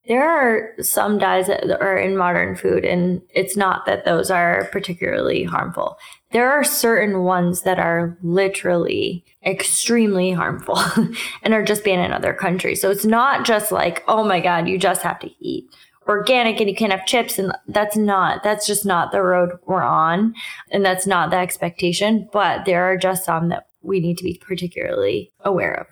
There are some dyes that are in modern food, and it's not that those are particularly harmful. There are certain ones that are literally extremely harmful and are just banned in other countries. So it's not just like, oh my God, you just have to eat organic and you can't have chips. And that's just not the road we're on. And that's not the expectation. But there are just some that we need to be particularly aware of.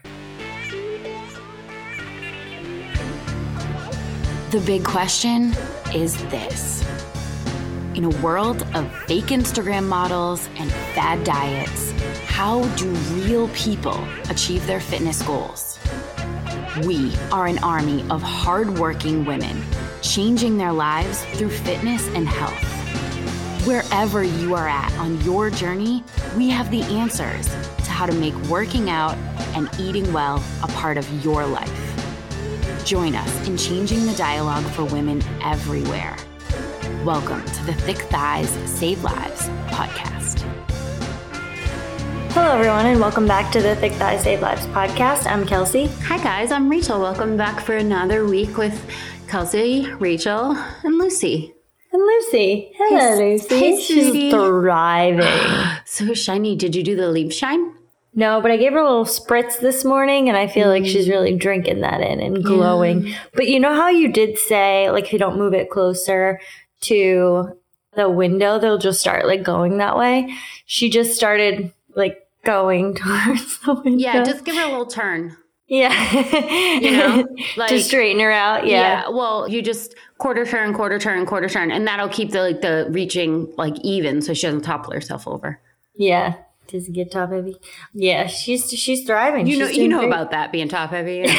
The big question is this. In a world of fake Instagram models and fad diets, how do real people achieve their fitness goals? We are an army of hardworking women changing their lives through fitness and health. Wherever you are at on your journey, we have the answers to how to make working out and eating well a part of your life. Join us in changing the dialogue for women everywhere. Welcome to the Thick Thighs Save Lives podcast. Hello, everyone, and welcome back to the Thick Thighs Save Lives podcast. I'm Kelsey. Hi, guys. I'm Rachel. Welcome back for another week with Kelsey, Rachel, and Lucy. Hello, Lucy. Hey, She's sweetie. thriving. So shiny. Did you do the leaf shine? No, but I gave her a little spritz this morning, and I feel like she's really drinking that in and glowing. Yeah. But you know how you did say, like, if you don't move it closer to the window, they'll just start, like, going that way? She just started, like, going towards the window. Yeah, just give her a little turn. Yeah. You know? Like, to straighten her out, yeah. Well, you just quarter turn, and that'll keep the reaching, like, even so she doesn't topple herself over. Yeah. Does it get top heavy? Yeah, she's thriving. You know about that being top heavy. You know?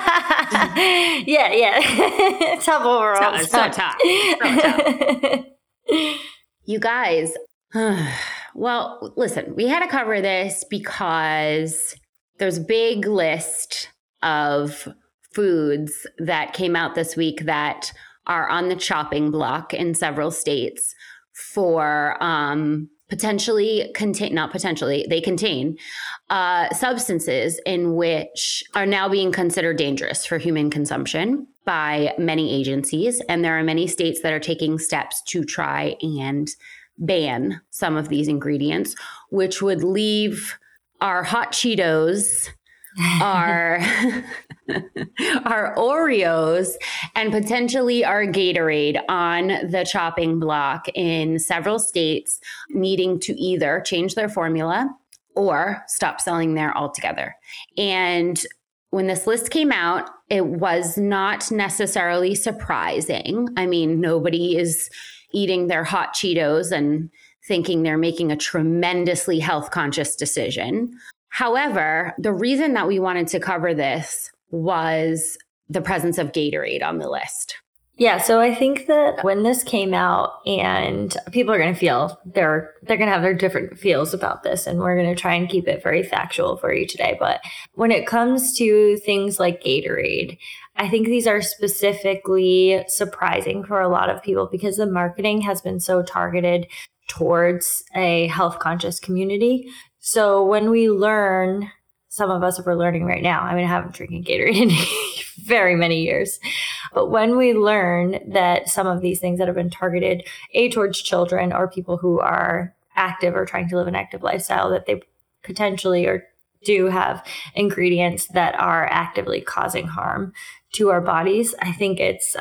yeah. Top overall. So top. You guys, well, listen, we had to cover this because there's a big list of foods that came out this week that are on the chopping block in several states for they contain substances in which are now being considered dangerous for human consumption by many agencies. And there are many states that are taking steps to try and ban some of these ingredients, which would leave our hot Cheetos, our Oreos, and potentially our Gatorade on the chopping block in several states, needing to either change their formula or stop selling there altogether. And when this list came out, it was not necessarily surprising. I mean, nobody is eating their hot Cheetos and thinking they're making a tremendously health conscious decision. However, the reason that we wanted to cover this was the presence of Gatorade on the list. Yeah, so I think that when this came out, and people are going to feel they're going to have their different feels about this, and we're going to try and keep it very factual for you today. But when it comes to things like Gatorade, I think these are specifically surprising for a lot of people because the marketing has been so targeted towards a health conscious community. So when we learn, some of us are learning right now. I mean, I haven't drinking Gatorade in very many years. But when we learn that some of these things that have been targeted, towards children or people who are active or trying to live an active lifestyle, that they potentially or do have ingredients that are actively causing harm to our bodies, I think it's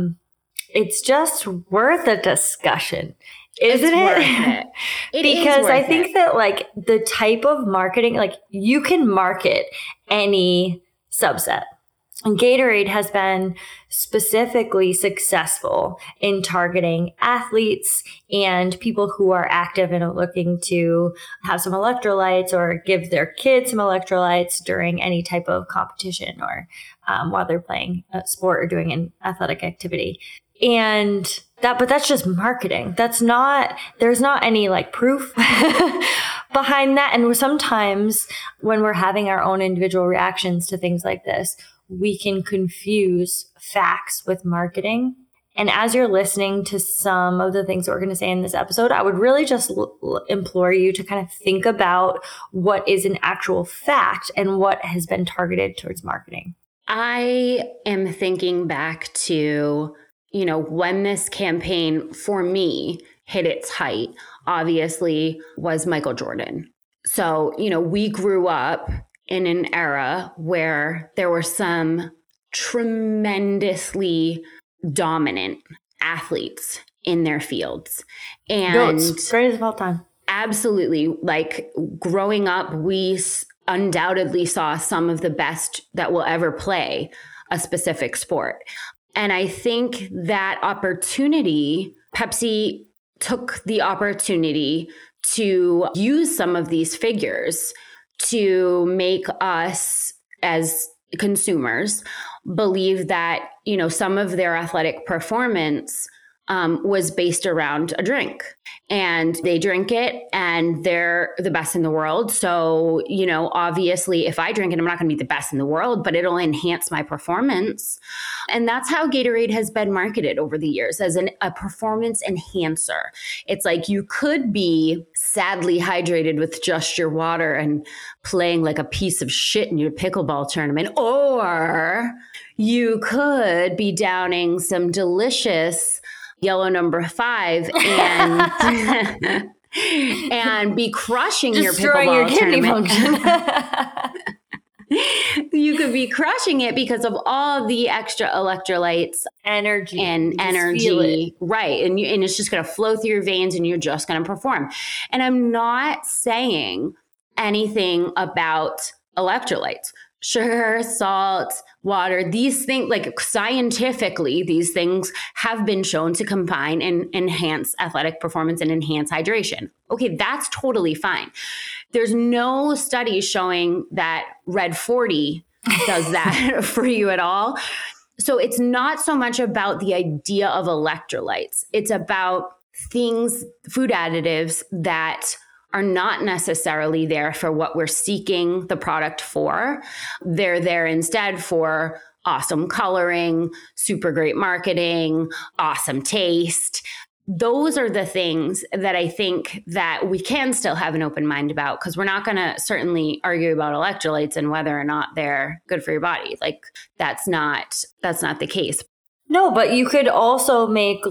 just worth a discussion. Isn't it? Because I think that like the type of marketing, like you can market any subset. And Gatorade has been specifically successful in targeting athletes and people who are active and are looking to have some electrolytes or give their kids some electrolytes during any type of competition or while they're playing a sport or doing an athletic activity. But that's just marketing. There's not any like proof behind that. And sometimes when we're having our own individual reactions to things like this, we can confuse facts with marketing. And as you're listening to some of the things that we're going to say in this episode, I would really just implore you to kind of think about what is an actual fact and what has been targeted towards marketing. I am thinking back to, when this campaign for me hit its height, obviously was Michael Jordan. So, we grew up in an era where there were some tremendously dominant athletes in their fields. And greatest of all time. Absolutely. Like growing up, we undoubtedly saw some of the best that will ever play a specific sport. And I think that opportunity, Pepsi took the opportunity to use some of these figures to make us as consumers believe that, some of their athletic performance was based around a drink, and they drink it and they're the best in the world. So, obviously if I drink it, I'm not going to be the best in the world, but it'll enhance my performance. And that's how Gatorade has been marketed over the years, as a performance enhancer. It's like you could be sadly hydrated with just your water and playing like a piece of shit in your pickleball tournament, or you could be downing some delicious yellow number 5 and and be crushing your pickleball tournament. You could be crushing it because of all the extra electrolytes, energy, right? And it's just going to flow through your veins, and you're just going to perform. And I'm not saying anything about electrolytes. Sugar, salt, water, these things, like scientifically, these things have been shown to combine and enhance athletic performance and enhance hydration. Okay, that's totally fine. There's no study showing that Red 40 does that for you at all. So it's not so much about the idea of electrolytes. It's about things, food additives that are not necessarily there for what we're seeking the product for. They're there instead for awesome coloring, super great marketing, awesome taste. Those are the things that I think that we can still have an open mind about, because we're not going to certainly argue about electrolytes and whether or not they're good for your body. Like that's not the case. No, but you could also make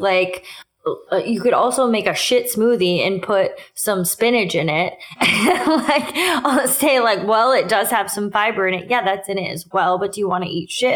a shit smoothie and put some spinach in it. I'll say well, it does have some fiber in it. Yeah, that's in it as well. But do you want to eat shit?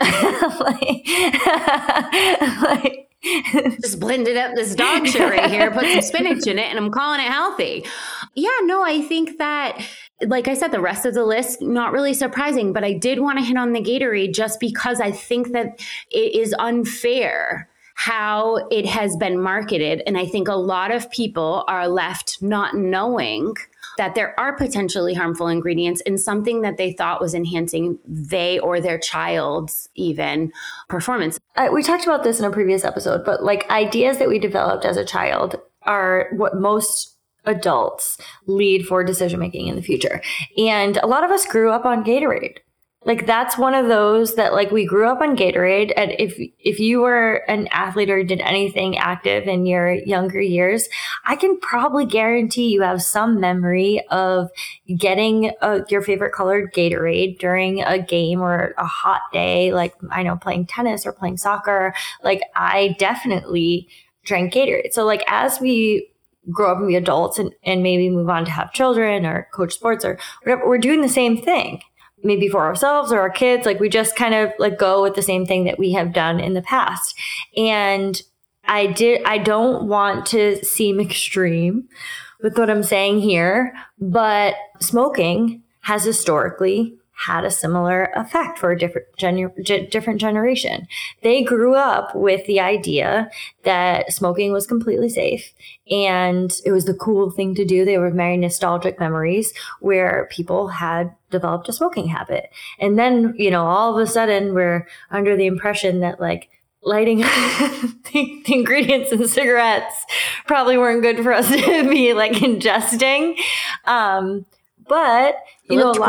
Just blended up this dog shit right here, put some spinach in it, and I'm calling it healthy. Yeah, no, I think that, like I said, the rest of the list, not really surprising, but I did want to hit on the Gatorade just because I think that it is unfair how it has been marketed. And I think a lot of people are left not knowing that there are potentially harmful ingredients in something that they thought was enhancing they or their child's even performance. We talked about this in a previous episode, but ideas that we developed as a child are what most adults lead for decision making in the future. And a lot of us grew up on Gatorade. That's one of those that we grew up on Gatorade. And if you were an athlete or did anything active in your younger years, I can probably guarantee you have some memory of getting your favorite colored Gatorade during a game or a hot day, playing tennis or playing soccer. I definitely drank Gatorade. So as we grow up and be adults and maybe move on to have children or coach sports or whatever, we're doing the same thing. Maybe for ourselves or our kids, we just kind of go with the same thing that we have done in the past. And I don't want to seem extreme with what I'm saying here, but smoking has historically had a similar effect for a different generation. They grew up with the idea that smoking was completely safe and it was the cool thing to do. They were very nostalgic memories where people had developed a smoking habit. And then, all of a sudden we're under the impression that lighting the ingredients in cigarettes probably weren't good for us to be ingesting. But it looked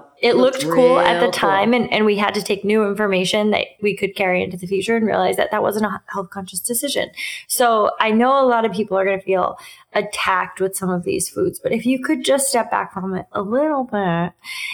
cool at the time. And we had to take new information that we could carry into the future and realize that that wasn't a health conscious decision. So I know a lot of people are going to feel attacked with some of these foods, but if you could just step back from it a little bit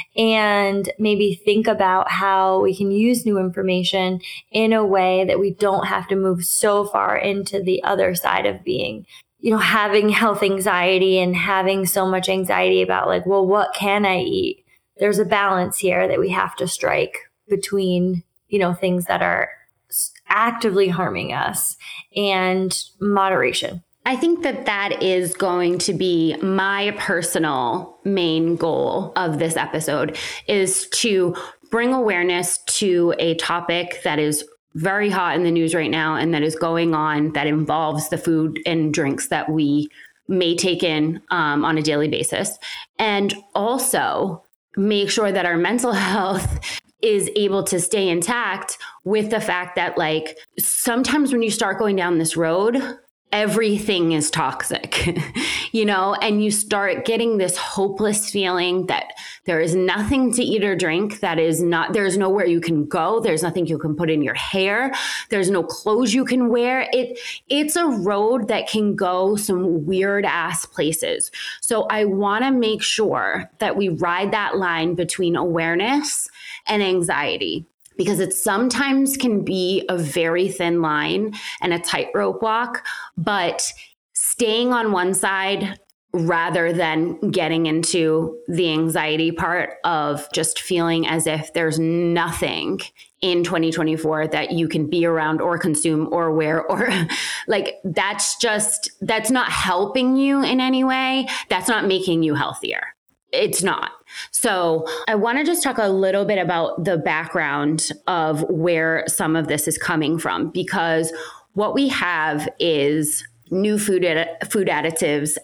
and maybe think about how we can use new information in a way that we don't have to move so far into the other side of being, having health anxiety and having so much anxiety about like, well, what can I eat? There's a balance here that we have to strike between, things that are actively harming us and moderation. I think that is going to be my personal main goal of this episode, is to bring awareness to a topic that is very hot in the news right now and that is going on, that involves the food and drinks that we may take in on a daily basis. And also make sure that our mental health is able to stay intact with the fact that, like, sometimes when you start going down this road, everything is toxic, and you start getting this hopeless feeling that there is nothing to eat or drink, there's nowhere you can go. There's nothing you can put in your hair. There's no clothes you can wear. It's a road that can go some weird ass places. So I want to make sure that we ride that line between awareness and anxiety, because it sometimes can be a very thin line and a tightrope walk, but staying on one side rather than getting into the anxiety part of just feeling as if there's nothing in 2024 that you can be around or consume or wear, or like, that's not helping you in any way. That's not making you healthier. It's not. So I want to just talk a little bit about the background of where some of this is coming from, because what we have is new food additives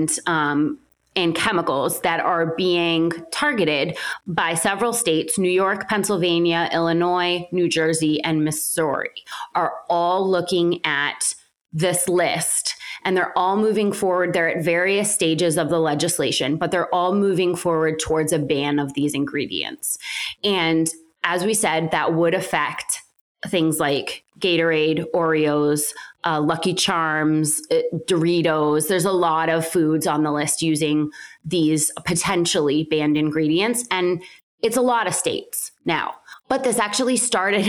and chemicals that are being targeted by several states. New York, Pennsylvania, Illinois, New Jersey, and Missouri are all looking at this list. And they're all moving forward. They're at various stages of the legislation, but they're all moving forward towards a ban of these ingredients. And as we said, that would affect things like Gatorade, Oreos, Lucky Charms, Doritos. There's a lot of foods on the list using these potentially banned ingredients. And it's a lot of states now. But this actually started,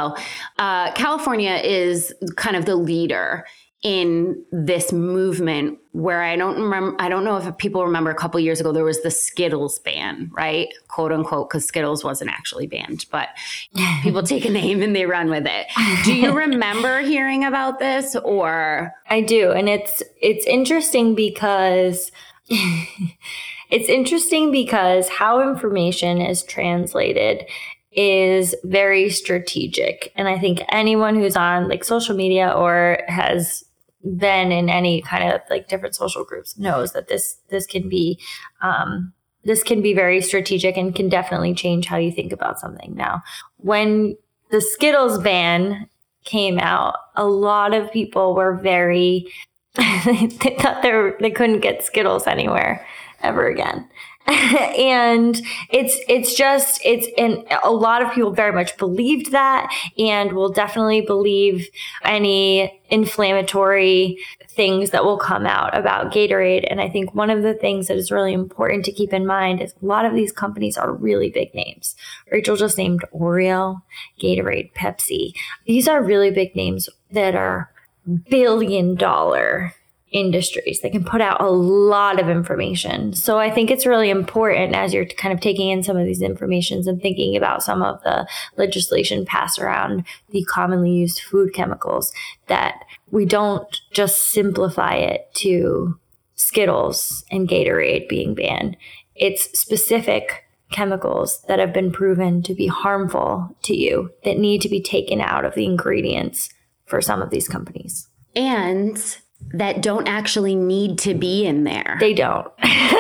California is kind of the leader in this movement, where I don't know if people remember, a couple of years ago, there was the Skittles ban, right? Quote unquote, because Skittles wasn't actually banned, but people take a name and they run with it. Do you remember hearing about this? Or I do. And it's interesting because how information is translated is very strategic. And I think anyone who's on like social media or has been in any kind of like different social groups knows that this can be very strategic and can definitely change how you think about something. Now, when the Skittles ban came out, a lot of people were very they thought they couldn't get Skittles anywhere ever again. And and a lot of people very much believed that, and will definitely believe any inflammatory things that will come out about Gatorade. And I think one of the things that is really important to keep in mind is a lot of these companies are really big names. Rachel just named Oreo, Gatorade, Pepsi. These are really big names that are billion-dollar industries that can put out a lot of information. So I think it's really important, as you're kind of taking in some of these informations and thinking about some of the legislation passed around the commonly used food chemicals, that we don't just simplify it to Skittles and Gatorade being banned. It's specific chemicals that have been proven to be harmful to you that need to be taken out of the ingredients for some of these companies. And that don't actually need to be in there. They don't.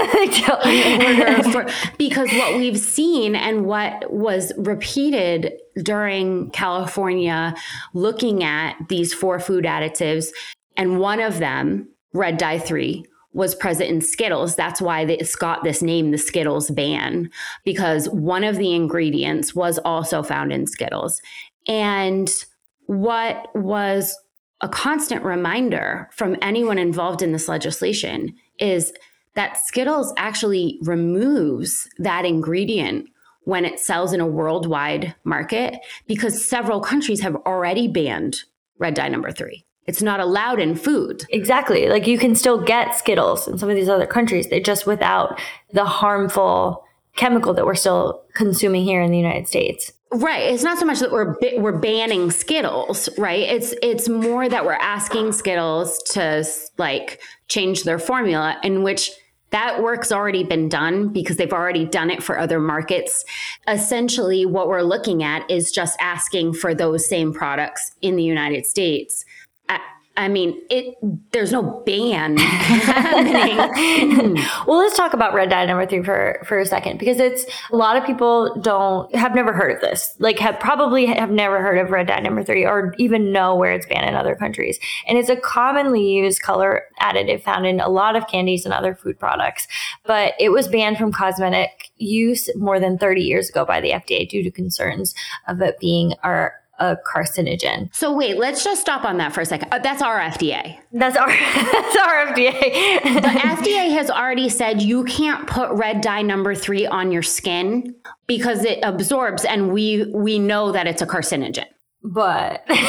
Because what we've seen and what was repeated during California looking at these 4 food additives, and one of them, Red Dye 3, was present in Skittles. That's why it's got this name, the Skittles ban, because one of the ingredients was also found in Skittles. And what was a constant reminder from anyone involved in this legislation is that Skittles actually removes that ingredient when it sells in a worldwide market, because several countries have already banned red dye number 3. It's not allowed in food. Exactly. Like you can still get Skittles in some of these other countries. They're just without the harmful chemical that we're still consuming here in the United States. Right. It's not so much that we're banning Skittles, right? It's more that we're asking Skittles to like change their formula, in which that work's already been done because they've already done it for other markets. Essentially, what we're looking at is just asking for those same products in the United States. I mean, there's no ban happening. Well, let's talk about red dye number 3 for a second, because it's a lot of people have never heard of this, like have never heard of red dye number 3 or even know where it's banned in other countries. And it's a commonly used color additive found in a lot of candies and other food products, but it was banned from cosmetic use more than 30 years ago by the FDA due to concerns of it being a carcinogen. So wait, let's just stop on that for a second. That's our FDA. That's our FDA. The FDA has already said you can't put red dye number 3 on your skin because it absorbs, and we know that it's a carcinogen. But we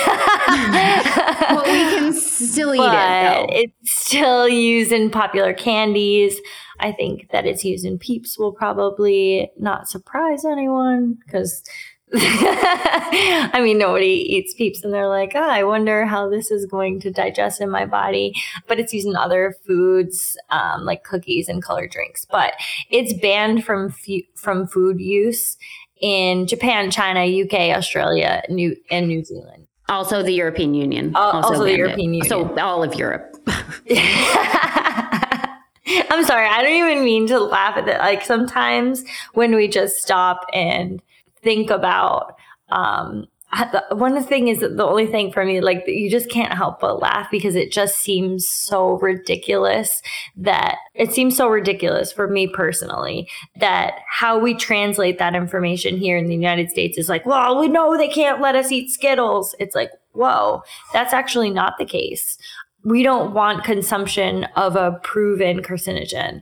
can still eat it, though. It's still used in popular candies. I think that it's used in Peeps will probably not surprise anyone, because I mean, nobody eats Peeps and they're like, I wonder how this is going to digest in my body. But it's used in other foods, like cookies and colored drinks. But it's banned from food use in Japan, China, UK, Australia, and New Zealand. Also the European Union. Also the European Union. So all of Europe. I'm sorry. I don't even mean to laugh at that. Like sometimes when we just stop and think about one thing is that the only thing for me, like you just can't help but laugh, because it just seems so ridiculous for me personally, that how we translate that information here in the United States is like, well, we know they can't let us eat Skittles. It's like, whoa, that's actually not the case. We don't want consumption of a proven carcinogen.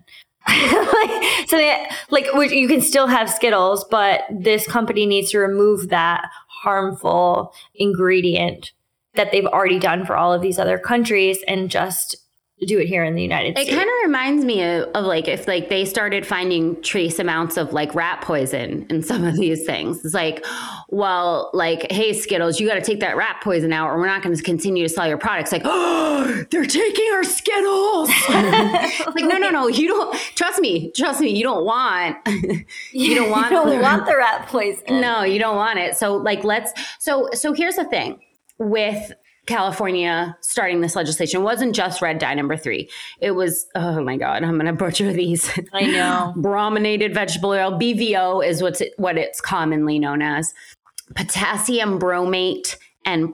You can still have Skittles, but this company needs to remove that harmful ingredient that they've already done for all of these other countries and just do it here in the United States. It kind of reminds me of like if like they started finding trace amounts of like rat poison in some of these things. It's like, well, like, hey, Skittles, you got to take that rat poison out or we're not going to continue to sell your products. Like, oh, they're taking our Skittles. Like, no, you don't. Trust me, you don't want. You don't want the rat poison. No, you don't want it. So like, so here's the thing with California starting this legislation. It wasn't just red dye number 3. It was, oh my God, I'm going to butcher these. I know. Brominated vegetable oil, BVO is what it's commonly known as. Potassium bromate and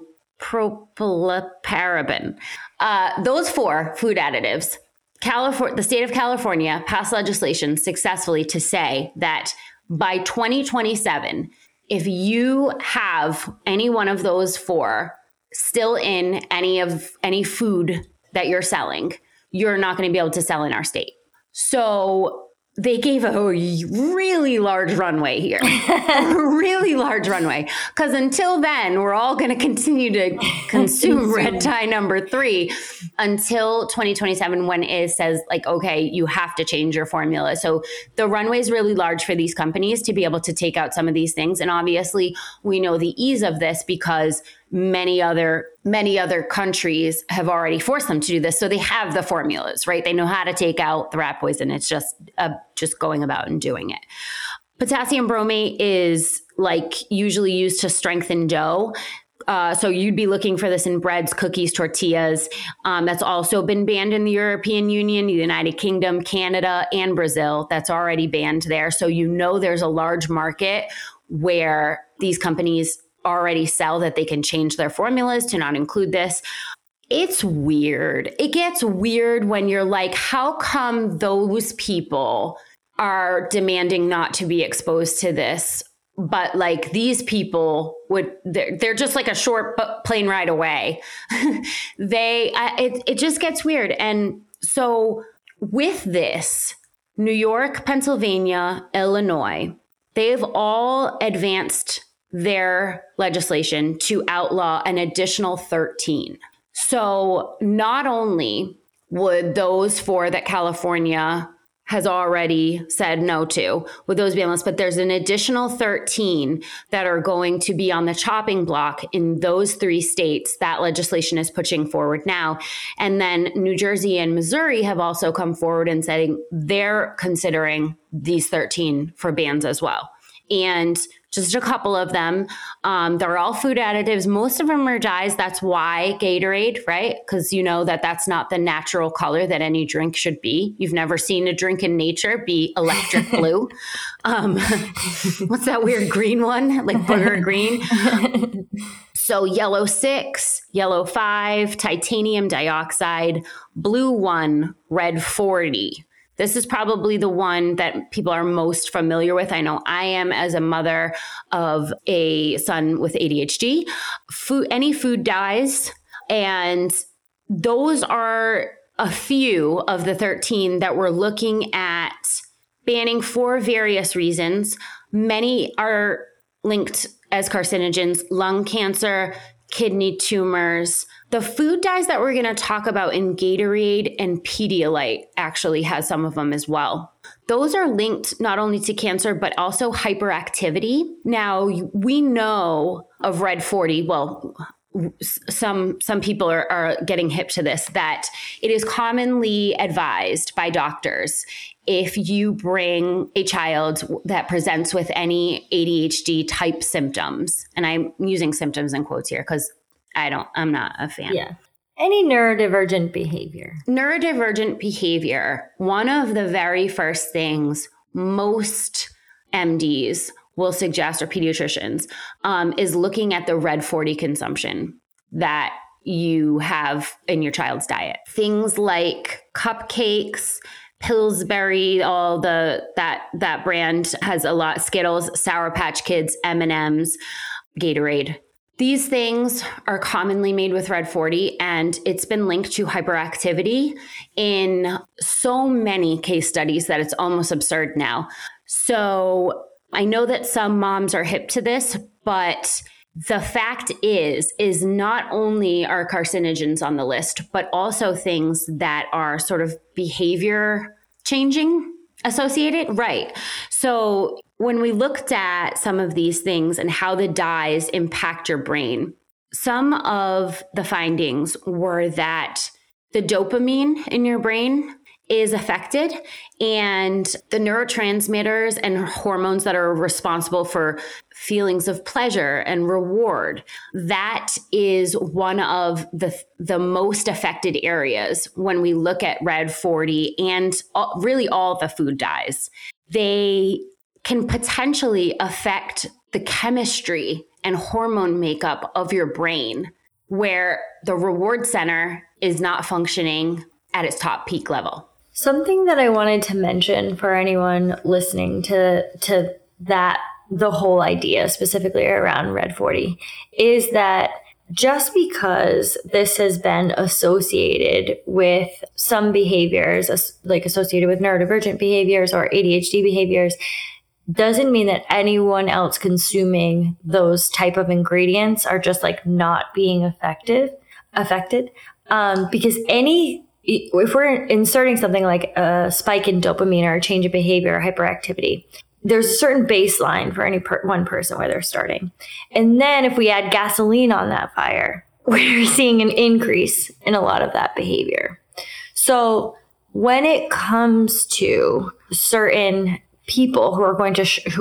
propylparaben. Those 4 food additives. The state of California passed legislation successfully to say that by 2027, if you have any one of those 4 still in any food that you're selling, you're not going to be able to sell in our state. So they gave a really large runway here, a really large runway. Because until then, we're all going to continue to consume red dye number 3 until 2027, when it says like, okay, you have to change your formula. So the runway is really large for these companies to be able to take out some of these things. And obviously we know the ease of this because many other countries have already forced them to do this. So they have the formulas, right? They know how to take out the rat poison. It's just going about and doing it. Potassium bromate is like usually used to strengthen dough. So you'd be looking for this in breads, cookies, tortillas. That's also been banned in the European Union, the United Kingdom, Canada, and Brazil. That's already banned there. So there's a large market where these companies already sell that they can change their formulas to not include this. It's weird. It gets weird when you're like, how come those people are demanding not to be exposed to this? But like these people they're just like a short plane ride away. It just gets weird. And so with this, New York, Pennsylvania, Illinois, they've all advanced their legislation to outlaw an additional 13. So not only would those 4 that California has already said no to, would those be on this, but there's an additional 13 that are going to be on the chopping block in those 3 states. That legislation is pushing forward now. And then New Jersey and Missouri have also come forward and saying they're considering these 13 for bans as well. And just a couple of them, they're all food additives. Most of them are dyes. That's why Gatorade, right? Because you know that's not the natural color that any drink should be. You've never seen a drink in nature be electric blue. What's that weird green one? Like booger green. So yellow 6, yellow 5, titanium dioxide, blue 1, red 40. This is probably the one that people are most familiar with. I know I am as a mother of a son with ADHD. Any food dyes, and those are a few of the 13 that we're looking at banning for various reasons. Many are linked as carcinogens: lung cancer, kidney tumors. The food dyes that we're going to talk about in Gatorade and Pedialyte actually has some of them as well. Those are linked not only to cancer, but also hyperactivity. Now, we know of Red 40, well, some people are getting hip to this, that it is commonly advised by doctors if you bring a child that presents with any ADHD type symptoms, and I'm using symptoms in quotes here because I'm not a fan. Yeah. Any neurodivergent behavior. Neurodivergent behavior. One of the very first things most MDs will suggest, or pediatricians, is looking at the Red 40 consumption that you have in your child's diet. Things like cupcakes, Pillsbury, all that brand has a lot. Skittles, Sour Patch Kids, M&Ms, Gatorade. These things are commonly made with Red 40, and it's been linked to hyperactivity in so many case studies that it's almost absurd now. So I know that some moms are hip to this, but the fact is not only are carcinogens on the list, but also things that are sort of behavior changing associated. Right. So when we looked at some of these things and how the dyes impact your brain, some of the findings were that the dopamine in your brain is affected, and the neurotransmitters and hormones that are responsible for feelings of pleasure and reward, that is one of the most affected areas when we look at Red 40 and really all the food dyes. They can potentially affect the chemistry and hormone makeup of your brain, where the reward center is not functioning at its top peak level. Something that I wanted to mention for anyone listening to that, the whole idea specifically around Red 40, is that just because this has been associated with some behaviors, like associated with neurodivergent behaviors or ADHD behaviors, doesn't mean that anyone else consuming those type of ingredients are just like not being affected. Because if we're inserting something like a spike in dopamine or a change of behavior or hyperactivity, there's a certain baseline for any one person where they're starting. And then if we add gasoline on that fire, we're seeing an increase in a lot of that behavior. So when it comes to certain people who are going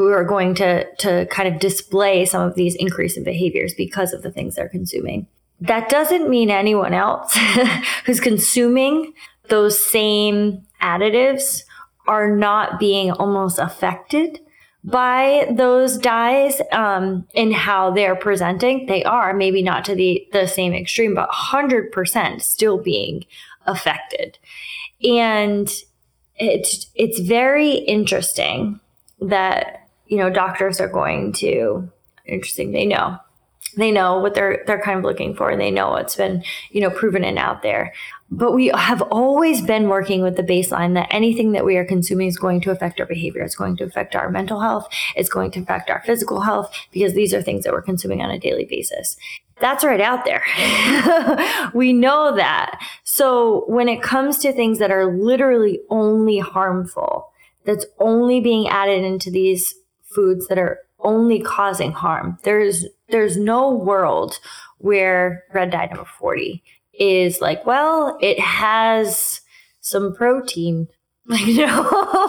to kind of display some of these increase in behaviors because of the things they're consuming, that doesn't mean anyone else who's consuming those same additives are not being almost affected by those dyes in how they're presenting. They are, maybe not to the same extreme, but 100% still being affected. And it's very interesting that, doctors are going to, they know what they're kind of looking for, and they know what's been, proven and out there. But we have always been working with the baseline that anything that we are consuming is going to affect our behavior. It's going to affect our mental health. It's going to affect our physical health, because these are things that we're consuming on a daily basis. That's right out there. We know that. So when it comes to things that are literally only harmful, that's only being added into these foods that are only causing harm, there's no world where red dye number 40 is like, well, it has some protein. Like, no,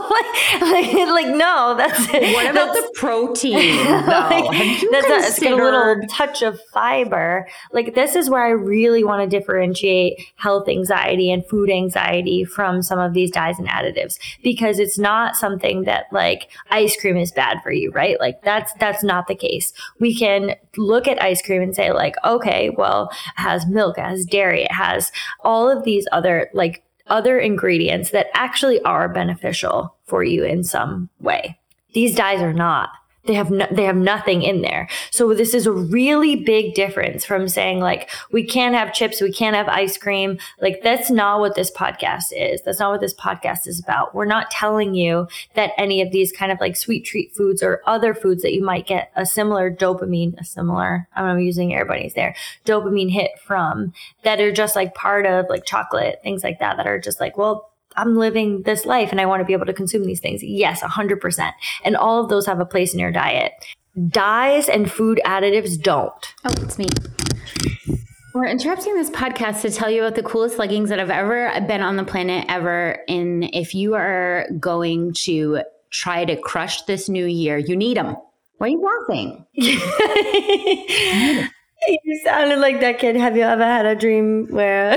no, that's it. What about the protein, though? It's got a little touch of fiber. Like, this is where I really want to differentiate health anxiety and food anxiety from some of these dyes and additives, because it's not something that, like, ice cream is bad for you, right? Like, that's not the case. We can look at ice cream and say, like, okay, well, it has milk, it has dairy, it has all of these other ingredients that actually are beneficial for you in some way. These dyes are not. They have nothing in there. So this is a really big difference from saying, like, we can't have chips, we can't have ice cream. Like, that's not what this podcast is. That's not what this podcast is about. We're not telling you that any of these kind of like sweet treat foods or other foods that you might get a similar I'm using air bunnies there, dopamine hit from, that are just like part of like chocolate, things like that are just like, well, I'm living this life and I want to be able to consume these things. Yes, 100%. And all of those have a place in your diet. Dyes and food additives don't. Oh, it's me. We're interrupting this podcast to tell you about the coolest leggings that have ever been on the planet ever. And if you are going to try to crush this new year, you need them. Why are you laughing? You sounded like that kid. Have you ever had a dream where...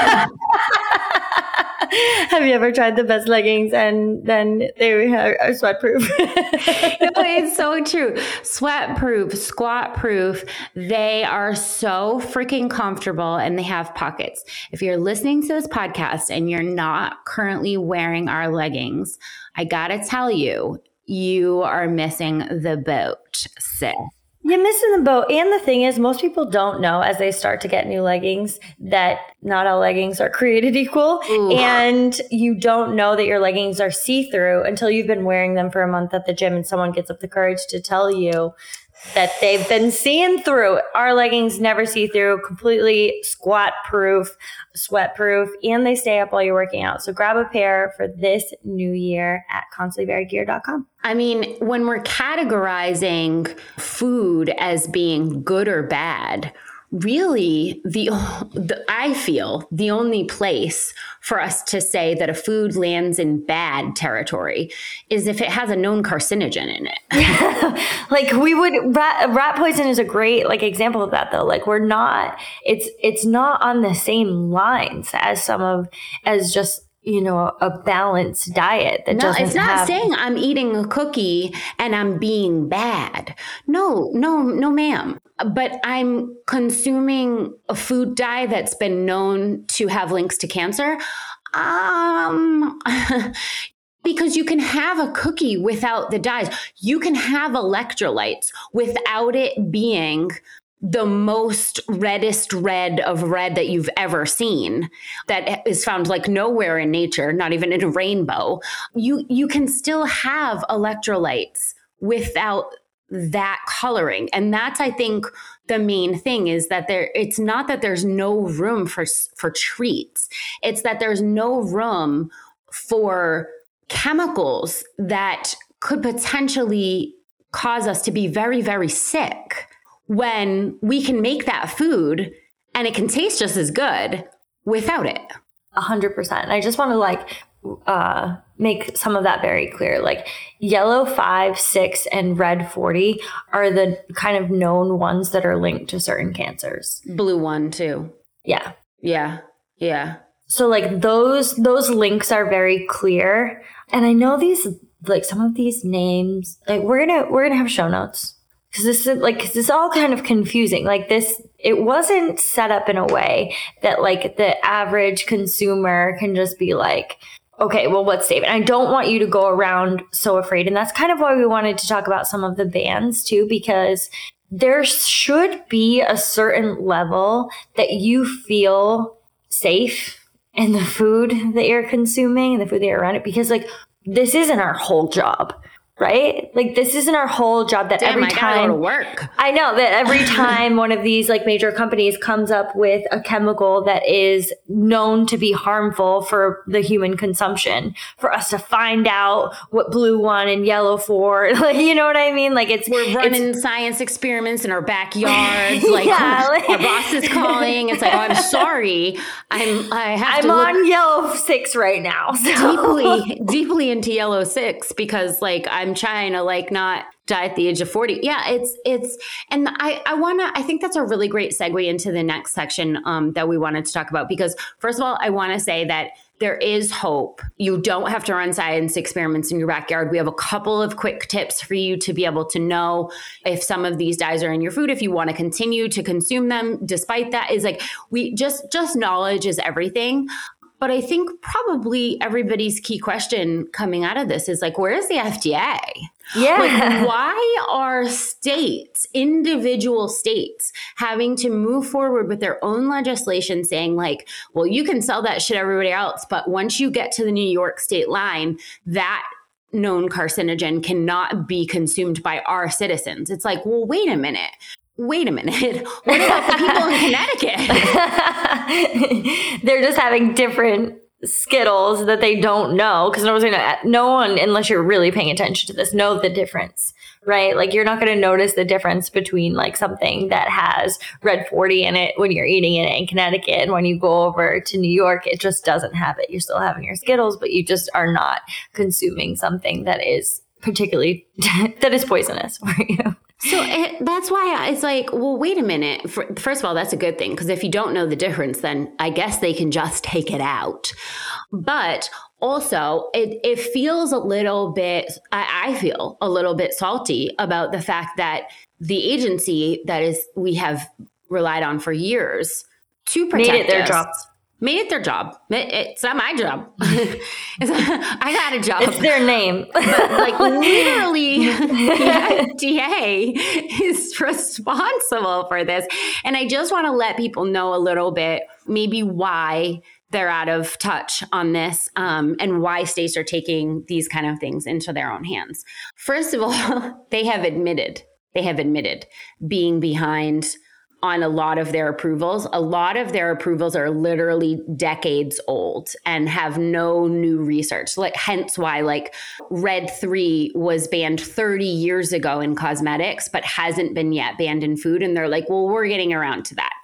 Have you ever tried the best leggings and then they are sweat proof? No, it's so true. Sweat proof, squat proof. They are so freaking comfortable and they have pockets. If you're listening to this podcast and you're not currently wearing our leggings, I gotta tell you, you are missing the boat, sis. You're missing the boat. And the thing is, most people don't know as they start to get new leggings that not all leggings are created equal. Ooh. And you don't know that your leggings are see-through until you've been wearing them for a month at the gym and someone gets up the courage to tell you that they've been seeing through. Our leggings never see through, completely squat proof, sweat proof, and they stay up while you're working out. So grab a pair for this new year at constantlyvariedgear.com. I mean, when we're categorizing food as being good or bad, really, I feel the only place for us to say that a food lands in bad territory is if it has a known carcinogen in it. Like rat poison is a great example of that though. Like we're not, it's not on the same lines as just, a balanced diet that doesn't it's not have... saying I'm eating a cookie and I'm being bad. No, ma'am. But I'm consuming a food dye that's been known to have links to cancer. Because you can have a cookie without the dyes. You can have electrolytes without it being the most reddest red of red that you've ever seen, that is found nowhere in nature, not even in a rainbow. You can still have electrolytes without that coloring. And that's, I think, the main thing is that it's not that there's no room for treats. It's that there's no room for chemicals that could potentially cause us to be very, very sick, when we can make that food and it can taste just as good without it. 100%. And I just want to make some of that very clear. Yellow 5, 6, and red 40 are the kind of known ones that are linked to certain cancers. Blue 1 too. Yeah. Yeah. Yeah. So those links are very clear. And I know these like some of these names, like we're gonna have show notes. Because this is all kind of confusing. Like this, it wasn't set up in a way that like the average consumer can just be like, okay, well, what's safe? And I don't want you to go around so afraid. And that's kind of why we wanted to talk about some of the bans too, because there should be a certain level that you feel safe in the food that you're consuming and the food that you're around it. Because like, this isn't our whole job. Right? Like this isn't our whole job that every time I gotta go to work. I know that every time one of these like major companies comes up with a chemical that is known to be harmful for the human consumption, for us to find out what blue 1 and yellow 4, like, you know what I mean? Like we're running science experiments in our backyards. Like, our boss is calling. It's like, oh, I'm sorry. I'm on yellow 6 right now. So. Deeply into yellow 6 because like I'm trying to like not die at the age of 40. Yeah, it's and I think that's a really great segue into the next section that we wanted to talk about, because first of all, I want to say that there is hope. You don't have to run science experiments in your backyard. We have a couple of quick tips for you to be able to know if some of these dyes are in your food, if you want to continue to consume them. Despite that, is like we just knowledge is everything. But I think probably everybody's key question coming out of this is like, where's the FDA? Yeah. Like, why are states, individual states, having to move forward with their own legislation saying like, well, you can sell that shit everybody else, but once you get to the New York state line, that known carcinogen cannot be consumed by our citizens? It's like, well, wait a minute. What about the people in Connecticut? They're just having different Skittles that they don't know, because no one, unless you're really paying attention to this, know the difference, right? Like you're not going to notice the difference between like something that has Red 40 in it when you're eating it in Connecticut, and when you go over to New York, it just doesn't have it. You're still having your Skittles, but you just are not consuming something that is particularly that is poisonous for you. So that's why it's like, well, wait a minute. First of all, that's a good thing, because if you don't know the difference, then I guess they can just take it out. But also, it feels a little bit, I feel a little bit salty about the fact that the agency we have relied on for years to protect made it their us, job. Made it their job. It's not my job. I got a job. It's their name. But like literally the FDA is responsible for this. And I just want to let people know a little bit maybe why they're out of touch on this, and why states are taking these kind of things into their own hands. First of all, they have admitted being behind on a lot of their approvals. A lot of their approvals are literally decades old and have no new research. Like, hence why like Red 3 was banned 30 years ago in cosmetics, but hasn't been yet banned in food. And they're like, well, we're getting around to that.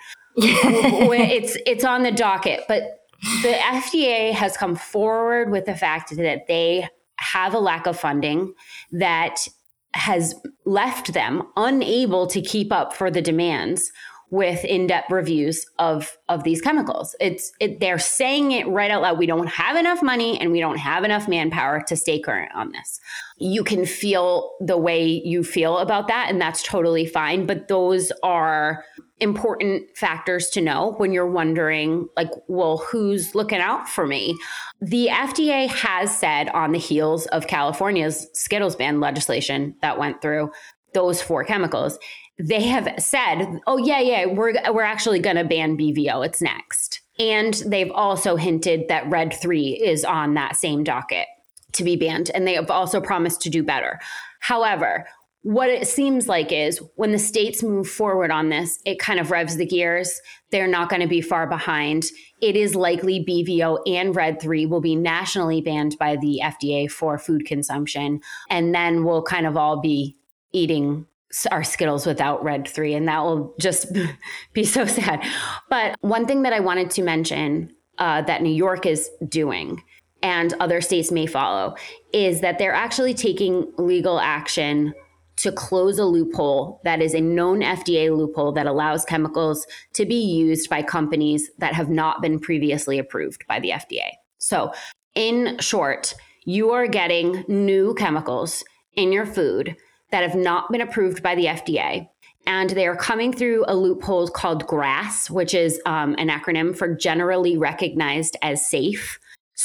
It's on the docket. But the FDA has come forward with the fact that they have a lack of funding that has left them unable to keep up for the demands with in-depth reviews of these chemicals. They're saying it right out loud. We don't have enough money and we don't have enough manpower to stay current on this. You can feel the way you feel about that, and that's totally fine. But those are important factors to know when you're wondering, like, well, who's looking out for me? The FDA has said, on the heels of California's Skittles ban legislation that went through, those 4 chemicals, they have said, oh, yeah, we're actually going to ban BVO. It's next. And they've also hinted that Red 3 is on that same docket to be banned. And they have also promised to do better. However, what it seems like is when the states move forward on this, it kind of revs the gears. They're not going to be far behind. It is likely BVO and Red 3 will be nationally banned by the FDA for food consumption. And then we'll kind of all be eating our Skittles without Red 3. And that will just be so sad. But one thing that I wanted to mention that New York is doing, and other states may follow, is that they're actually taking legal action to close a loophole that is a known FDA loophole that allows chemicals to be used by companies that have not been previously approved by the FDA. So in short, you are getting new chemicals in your food that have not been approved by the FDA. And they are coming through a loophole called GRAS, which is an acronym for Generally Recognized as Safe.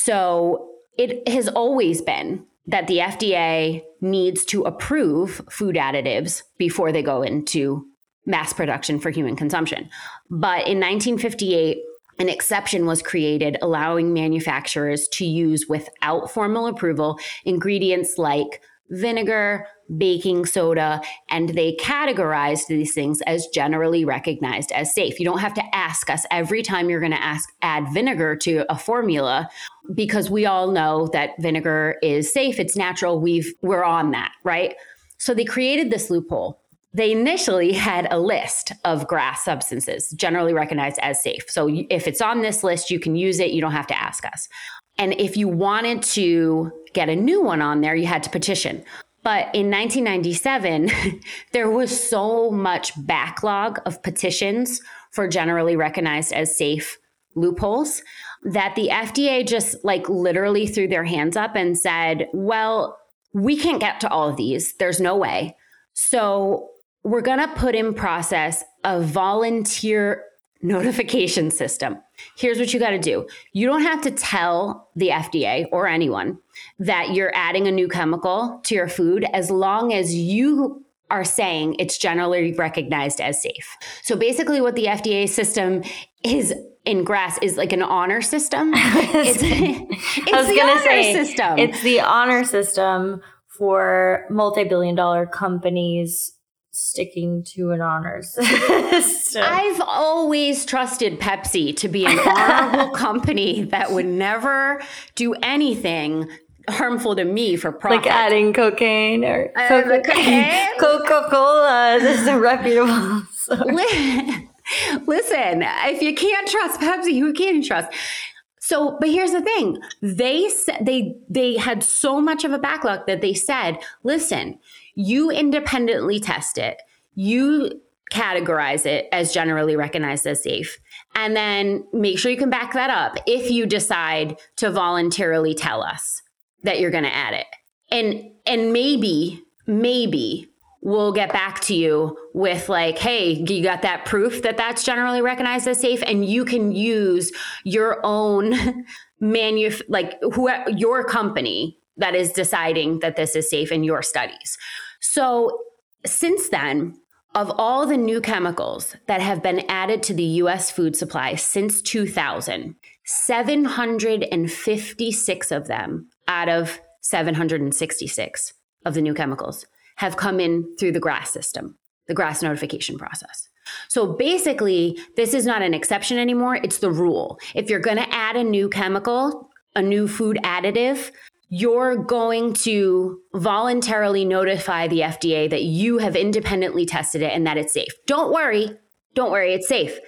So it has always been that the FDA needs to approve food additives before they go into mass production for human consumption. But in 1958, an exception was created allowing manufacturers to use without formal approval ingredients like vinegar, baking soda, and they categorized these things as generally recognized as safe. You don't have to ask us every time you're going to add vinegar to a formula, because we all know that vinegar is safe, it's natural, we're on that, right? So they created this loophole. They initially had a list of GRAS substances, generally recognized as safe. So if it's on this list, you can use it, you don't have to ask us. And if you wanted to get a new one on there, you had to petition. But in 1997, there was so much backlog of petitions for generally recognized as safe loopholes that the FDA just literally threw their hands up and said, well, we can't get to all of these. There's no way. So we're going to put in process a volunteer notification system. Here's what you got to do. You don't have to tell the FDA or anyone that you're adding a new chemical to your food as long as you are saying it's generally recognized as safe. So basically what the FDA system is in GRAS is like an honor system. It's the honor system. It's the honor system for multi-billion-dollar companies sticking to an honor system. I've always trusted Pepsi to be an honorable company that would never do anything harmful to me for profit. Like adding cocaine or Coca-Cola. This is a reputable source. Listen, if you can't trust Pepsi, who can you trust? So, but here's the thing. They had so much of a backlog that they said, listen, you independently test it. You categorize it as generally recognized as safe. And then make sure you can back that up if you decide to voluntarily tell us that you're going to add it. And maybe we'll get back to you with hey, you got that proof that that's generally recognized as safe, and you can use your own your company that is deciding that this is safe in your studies. So since then, of all the new chemicals that have been added to the U.S. food supply since 2000, 756 of them out of 766 of the new chemicals have come in through the GRAS system, the GRAS notification process. So basically, this is not an exception anymore. It's the rule. If you're going to add a new chemical, a new food additive, you're going to voluntarily notify the FDA that you have independently tested it and that it's safe. Don't worry, it's safe.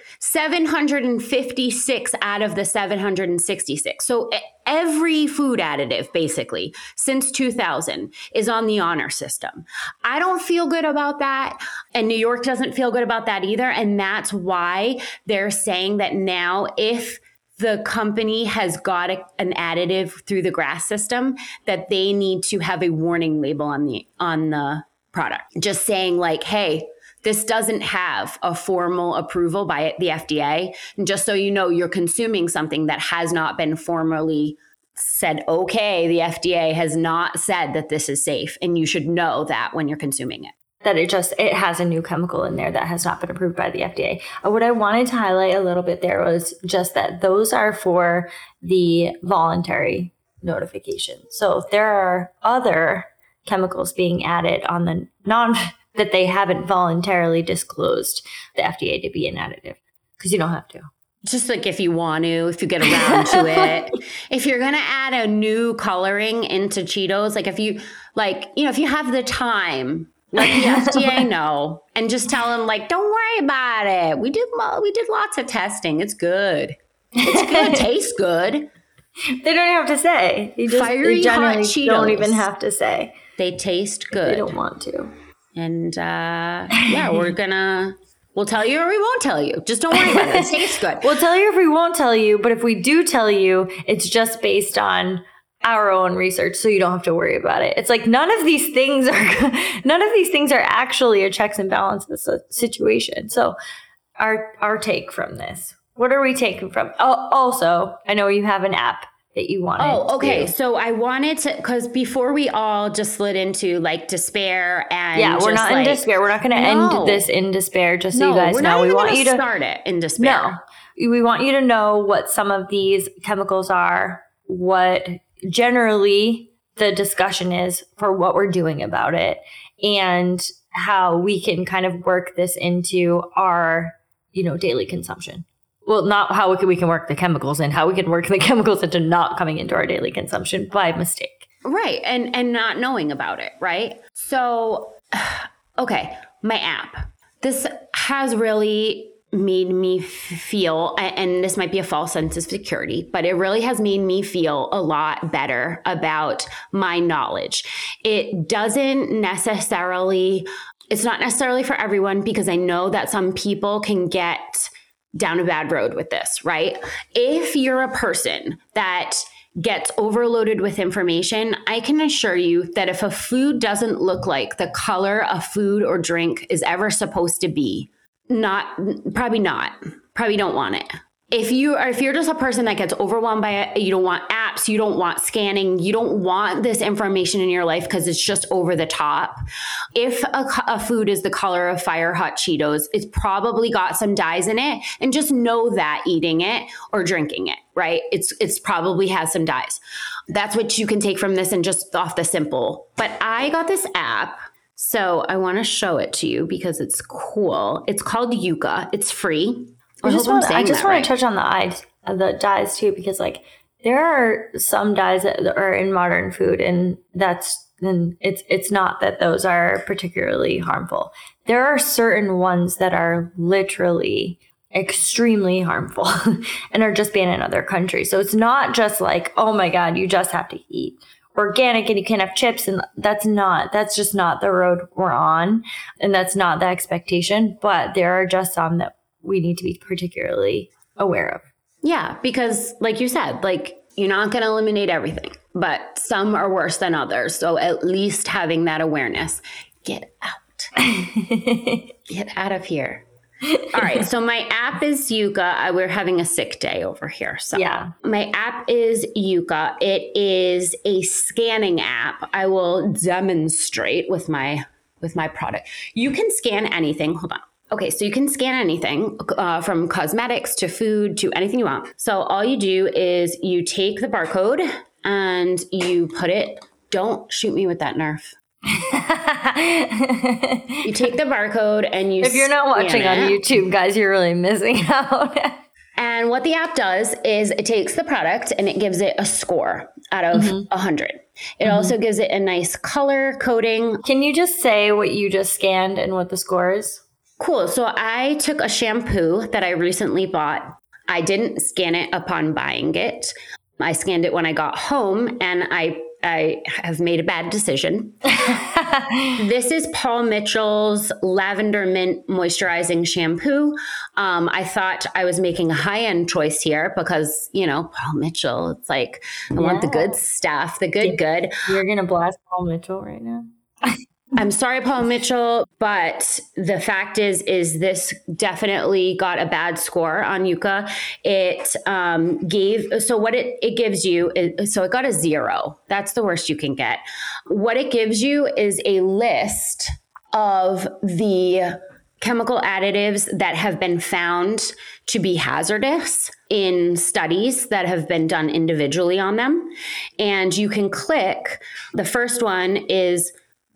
756 out of the 766. So every food additive, basically, since 2000 is on the honor system. I don't feel good about that. And New York doesn't feel good about that either. And that's why they're saying that now if the company has got an additive through the GRAS system, that they need to have a warning label on the product. Just saying hey, this doesn't have a formal approval by the FDA. And just so you know, you're consuming something that has not been formally said, okay, the FDA has not said that this is safe. And you should know that when you're consuming it. That it has a new chemical in there that has not been approved by the FDA. What I wanted to highlight a little bit there was just that those are for the voluntary notification. So if there are other chemicals being added on the that they haven't voluntarily disclosed the FDA to be an additive, because you don't have to. Just if you want to, if you get around to it. If you're going to add a new coloring into Cheetos, if you if you have the time, let the FDA know and just tell them don't worry about it. We did lots of testing. It's good. It's good. Tastes good. They don't have to say. They generally don't even have to say. They taste good. They don't want to. And we'll tell you or we won't tell you. Just don't worry about it. It tastes good. We'll tell you if we won't tell you, but if we do tell you, it's just based on our own research so you don't have to worry about it. It's like none of these things are actually a checks and balances situation. So our take from this, what are we taking from? Oh, also, I know you have an app that you wanted. Oh, okay. So I wanted to, because before we all just slid into like despair and we're not in despair. We're not going to end this in despair. Just so you guys know, we want you to start it in despair. No, we want you to know what some of these chemicals are, what generally the discussion is for what we're doing about it, and how we can kind of work this into our, daily consumption. Well, not how we can work the chemicals in, how we can work the chemicals into not coming into our daily consumption by mistake. Right. And not knowing about it. Right. So, okay. My app. This has really made me feel, and this might be a false sense of security, but it really has made me feel a lot better about my knowledge. It's not necessarily for everyone, because I know that some people can get down a bad road with this, right? If you're a person that gets overloaded with information, I can assure you that if a food doesn't look like the color a food or drink is ever supposed to be, probably don't want it. If you're just a person that gets overwhelmed by it, you don't want apps, you don't want scanning, you don't want this information in your life because it's just over the top. If a food is the color of Fire Hot Cheetos, it's probably got some dyes in it, and just know that eating it or drinking it, right? It's probably has some dyes. That's what you can take from this, and just off the simple. But I got this app, so I want to show it to you because it's cool. It's called Yuka. It's free. I just want to touch on the dyes too, because like there are some dyes that are in modern food, and it's not that those are particularly harmful. There are certain ones that are literally extremely harmful and are just banned in other countries. So it's not just like, oh my God, you just have to eat organic and you can't have chips, and that's just not the road we're on, and that's not the expectation. But there are just some that we need to be particularly aware of. Yeah, because like you said, like you're not going to eliminate everything, but some are worse than others. So at least having that awareness. Get out. Get out of here. All right. So my app is Yuka. We're having a sick day over here. So yeah, my app is Yuka. It is a scanning app. I will demonstrate with my product. You can scan anything. Hold on. Okay, so you can scan anything from cosmetics to food to anything you want. So all you do is you take the barcode and you put it. Don't shoot me with that Nerf. You take the barcode and you. If you're not watching on YouTube, guys, you're really missing out. And what the app does is it takes the product and it gives it a score out of 100. It also gives it a nice color coding. Can you just say what you just scanned and what the score is? Cool. So I took a shampoo that I recently bought. I didn't scan it upon buying it. I scanned it when I got home, and I have made a bad decision. This is Paul Mitchell's Lavender Mint Moisturizing Shampoo. I thought I was making a high-end choice here because, Paul Mitchell, it's like, I want the good stuff, the good. You're going to blast Paul Mitchell right now? I'm sorry, Paul Mitchell, but the fact is this definitely got a bad score on Yuka. It gives you, so it got a 0. That's the worst you can get. What it gives you is a list of the chemical additives that have been found to be hazardous in studies that have been done individually on them. And you can click, the first one is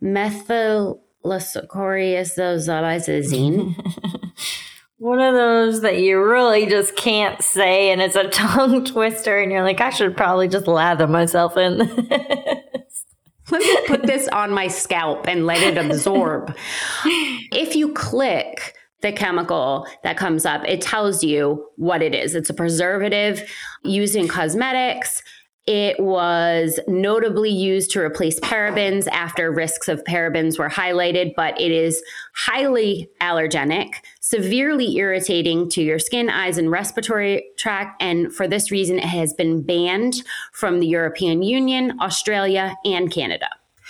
methylcoriazine. One of those that you really just can't say, and it's a tongue twister, and you're like, I should probably just lather myself in this. Let me put this on my scalp and let it absorb. If you click the chemical that comes up, it tells you what it is. It's a preservative used in cosmetics. It was notably used to replace parabens after risks of parabens were highlighted, but it is highly allergenic, severely irritating to your skin, eyes, and respiratory tract. And for this reason, it has been banned from the European Union, Australia, and Canada.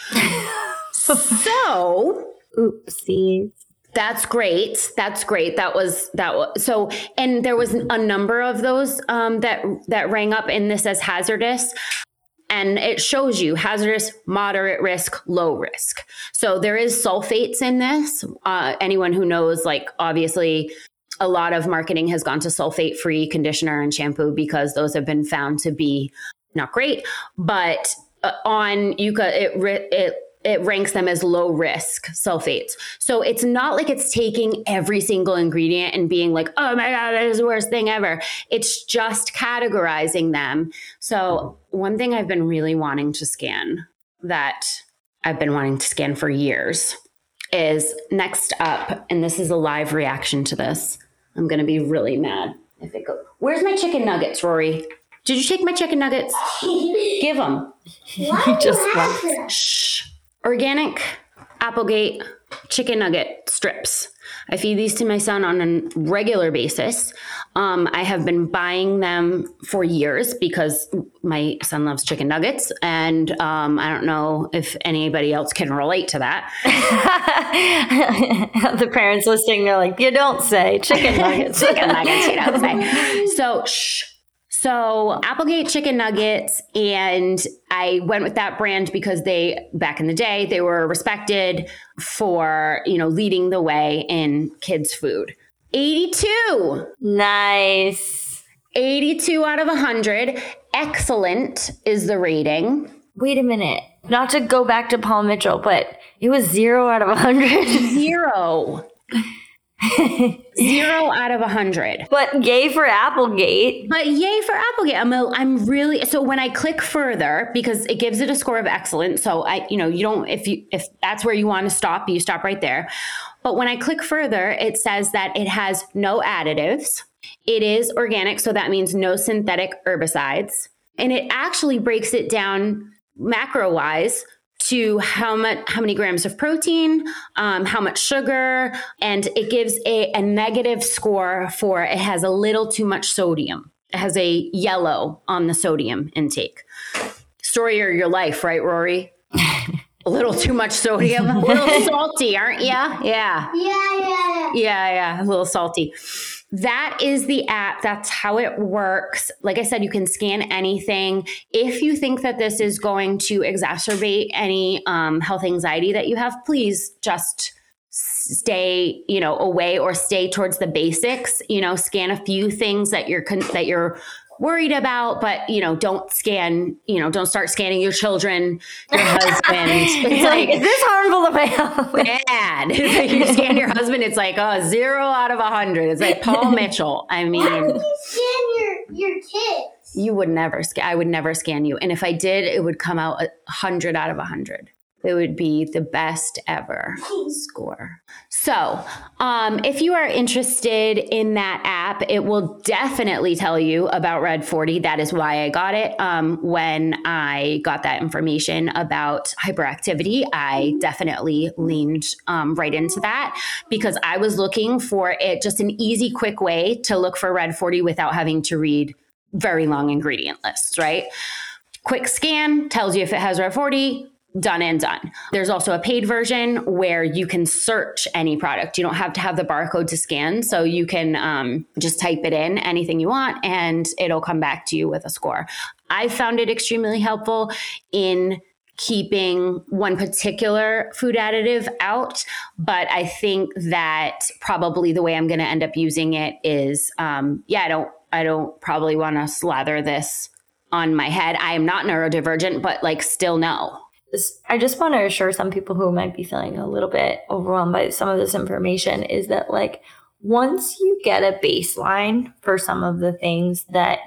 So, oopsies. That's great. That was so. And there was a number of those that rang up in this as hazardous, and it shows you hazardous, moderate risk, low risk. So there is sulfates in this. Anyone who knows, like, obviously, a lot of marketing has gone to sulfate-free conditioner and shampoo because those have been found to be not great. But on Yuka, it ranks them as low risk sulfates. So it's not like it's taking every single ingredient and being like, oh my God, that is the worst thing ever. It's just categorizing them. So one thing I've been really wanting to scan, that I've been wanting to scan for years, is next up, and this is a live reaction to this. I'm going to be really mad if it goes. Where's my chicken nuggets, Rory? Did you take my chicken nuggets? Give them. He just wants. Shh. Organic Applegate chicken nugget strips. I feed these to my son on a regular basis. I have been buying them for years because my son loves chicken nuggets. And I don't know if anybody else can relate to that. The parents listening, they're like, you don't say chicken nuggets. Chicken nuggets, you don't say. So, shh. So Applegate chicken nuggets, and I went with that brand because back in the day, they were respected for, leading the way in kids' food. 82. Nice. 82 out of 100. Excellent is the rating. Wait a minute. Not to go back to Paul Mitchell, but it was 0 out of 100. 0. 0 out of 100. But yay for Applegate. I'm really, so when I click further, because it gives it a score of excellent. So you don't, if that's where you want to stop, you stop right there. But when I click further, it says that it has no additives. It is organic. So that means no synthetic herbicides. And it actually breaks it down macro wise to how many grams of protein, how much sugar, and it gives a negative score for it has a little too much sodium. It has a yellow on the sodium intake. Story of your life, right, Rory? A little too much sodium, a little salty, aren't you? Yeah. Yeah, a little salty. That is the app. That's how it works. Like I said, you can scan anything. If you think that this is going to exacerbate any health anxiety that you have, please just stay, away or stay towards the basics. Scan a few things that you're worried about, but don't start scanning your children, your husband. It's like, is this harmful to my health? Bad. It's like you scan your husband, it's like 0 out of 100. It's like Paul Mitchell. I mean, why would you scan your kids? You would never I would never scan you. And if I did, it would come out 100 out of 100. It would be the best ever score. So if you are interested in that app, it will definitely tell you about Red 40. That is why I got it. When I got that information about hyperactivity, I definitely leaned right into that because I was looking for it, just an easy, quick way to look for Red 40 without having to read very long ingredient lists, right? Quick scan tells you if it has Red 40. Done and done. There's also a paid version where you can search any product. You don't have to have the barcode to scan. So you can just type it in, anything you want, and it'll come back to you with a score. I found it extremely helpful in keeping one particular food additive out. But I think that probably the way I'm going to end up using it is, I don't probably want to slather this on my head. I am not neurodivergent, but still no. I just want to assure some people who might be feeling a little bit overwhelmed by some of this information is that once you get a baseline for some of the things that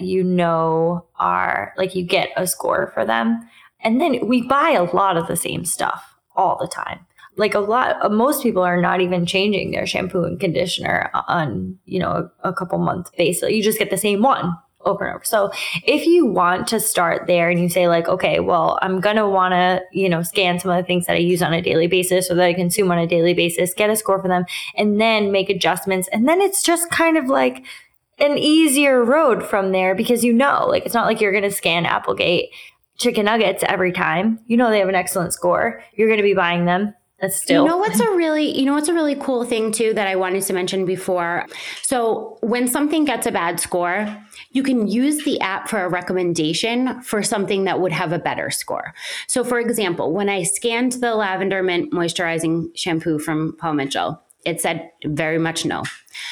are you get a score for them. And then we buy a lot of the same stuff all the time. Most people are not even changing their shampoo and conditioner on, a couple month basis. You just get the same one over and over. So if you want to start there and you say like, okay, well, I'm going to want to, scan some of the things that I use on a daily basis or that I consume on a daily basis, get a score for them, and then make adjustments. And then it's just kind of like an easier road from there because like it's not like you're going to scan Applegate chicken nuggets every time. They have an excellent score. You're going to be buying them. That's still. What's a really cool thing too that I wanted to mention before? So when something gets a bad score, you can use the app for a recommendation for something that would have a better score. So for example, when I scanned the Lavender Mint Moisturizing Shampoo from Paul Mitchell, it said very much no.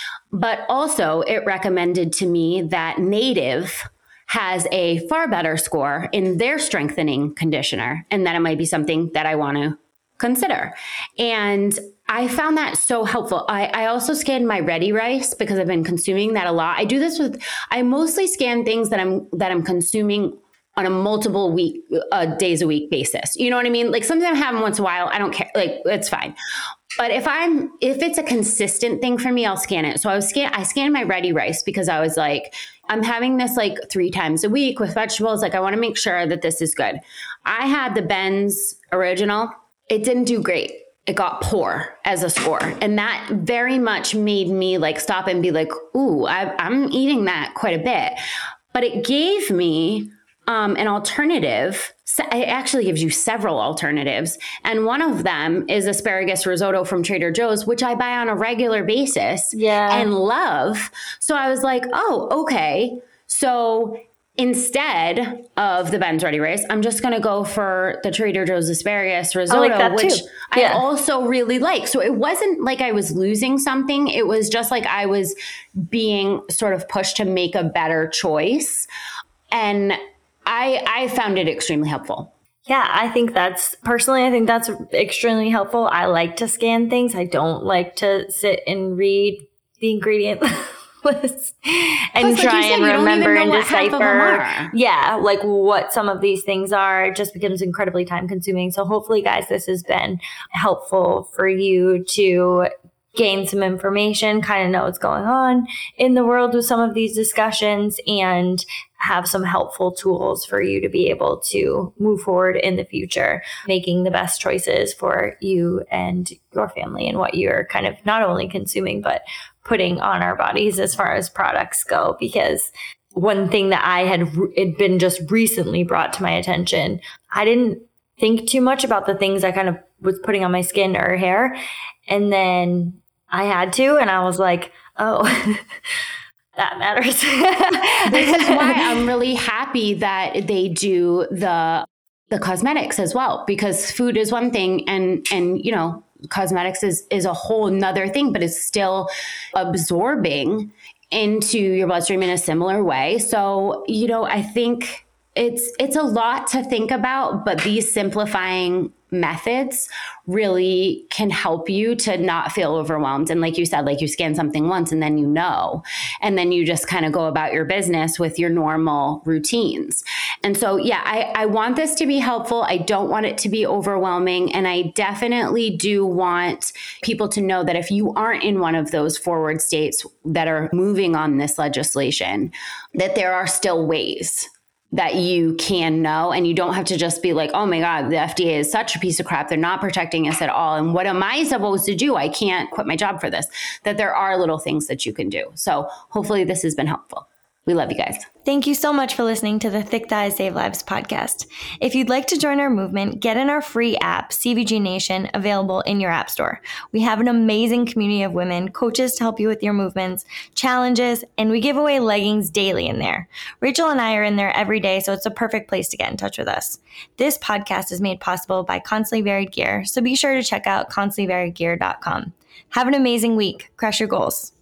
But also it recommended to me that Native has a far better score in their strengthening conditioner, and that it might be something that I want to consider. And I found that so helpful. I also scanned my Ready Rice because I've been consuming that a lot. I mostly scan things that I'm consuming on a multiple days a week basis. You know what I mean? Like something I have once in a while, I don't care. Like it's fine. But if it's a consistent thing for me, I'll scan it. So I scanned my Ready Rice because I was like, I'm having this like 3 times a week with vegetables. Like I want to make sure that this is good. I had the Ben's Original. It didn't do great. It got poor as a score. And that very much made me like stop and be like, ooh, I'm eating that quite a bit. But it gave me an alternative. It actually gives you several alternatives. And one of them is asparagus risotto from Trader Joe's, which I buy on a regular basis and love. So I was like, oh, okay. So instead of the Ben's Ready Rice, I'm just going to go for the Trader Joe's asparagus risotto, which I also really like. So it wasn't like I was losing something. It was just like I was being sort of pushed to make a better choice. And I found it extremely helpful. Yeah, I think that's extremely helpful. I like to scan things. I don't like to sit and read the ingredient list and try and remember and decipher. Yeah, like what some of these things are. It just becomes incredibly time consuming. So hopefully, guys, this has been helpful for you to gain some information, kind of know what's going on in the world with some of these discussions, and have some helpful tools for you to be able to move forward in the future, making the best choices for you and your family and what you're kind of not only consuming, but putting on our bodies as far as products go. Because one thing that it been just recently brought to my attention, I didn't think too much about the things I kind of was putting on my skin or hair. And then I had to, and I was like, oh, that matters. This is why I'm really happy that they do the cosmetics as well, because food is one thing and cosmetics is a whole nother thing, but it's still absorbing into your bloodstream in a similar way. So, I think it's a lot to think about, but these simplifying methods really can help you to not feel overwhelmed. And like you said, like you scan something once and then and then you just kind of go about your business with your normal routines. And so, I want this to be helpful. I don't want it to be overwhelming. And I definitely do want people to know that if you aren't in one of those forward states that are moving on this legislation, that there are still ways that you can know, and you don't have to just be like, oh my God, the FDA is such a piece of crap. They're not protecting us at all. And what am I supposed to do? I can't quit my job for this. That there are little things that you can do. So hopefully this has been helpful. We love you guys. Thank you so much for listening to the Thick Thighs Save Lives podcast. If you'd like to join our movement, get in our free app, CVG Nation, available in your app store. We have an amazing community of women, coaches to help you with your movements, challenges, and we give away leggings daily in there. Rachel and I are in there every day, so it's a perfect place to get in touch with us. This podcast is made possible by Constantly Varied Gear, so be sure to check out constantlyvariedgear.com. Have an amazing week. Crush your goals.